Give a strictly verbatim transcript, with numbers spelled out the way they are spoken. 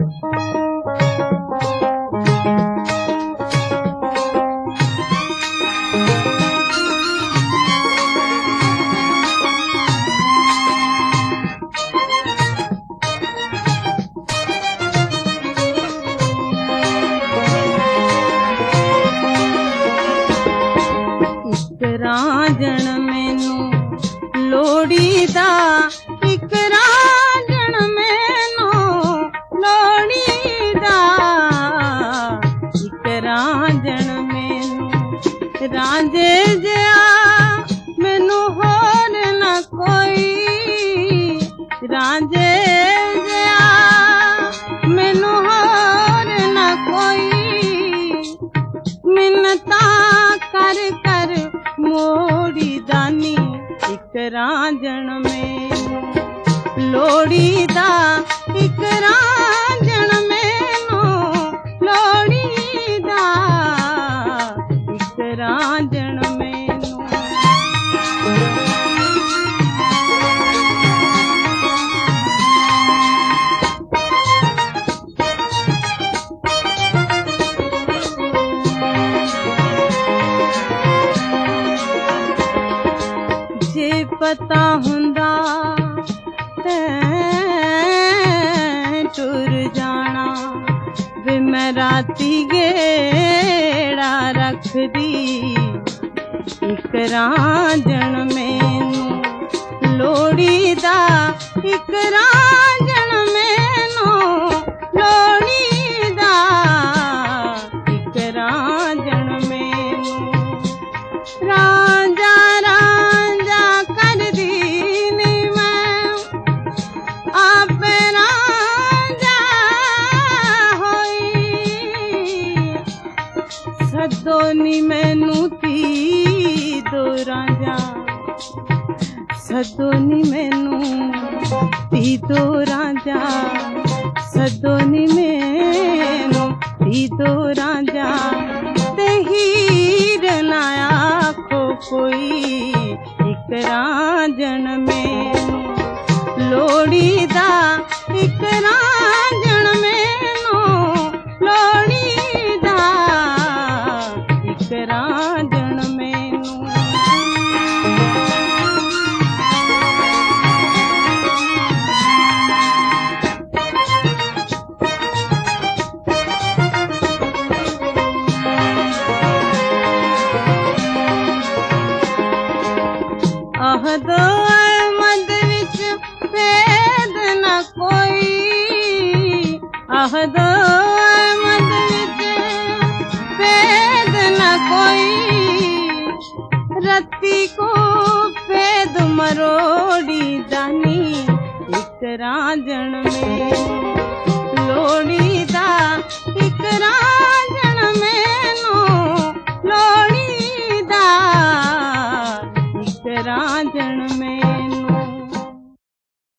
रांझण मैनू लोड़ी दा, इक रांझण मैनू लोड़ी दा, इक रांझण मैनू रांझे जिया मैनू होर ना कोई, रांझे जिया मैनू होर ना कोई, मिन्नता कर कर मोड़ी दानी, इक रांझण मैनू लोड़ी दा, इक रांझण मैनू लोड़ी दा, इक रांझण मैनू। जे पता हुंदा तैं टुर जाना, वे मैं राती गेड़ा रखदी, इक रांझण मैनू लोड़ी दा, इक रांझण मैनू लोड़ी दा, इक रांझण मैनू। रांझा रांझा करदी नी मैं आपे रांझा होई, सदो नी मैनू धी दो रांझा, सदो नी मैनू धी दो रांझा, सदो नी मैनू धी दो रांझा, ते हीर ना आखो कोई, इक रांझण मैनू लोड़ी दा, इक रांझण मैनू लोड़ी दा, इक रांझण मैनू। अहदो अहमद विच भेद न कोई, अहदो अहमद विच भेद न कोई, रत्ती को भेद मरोड़ी दानी, इक रांझण मैनू लोड़ी दा, इक रांझण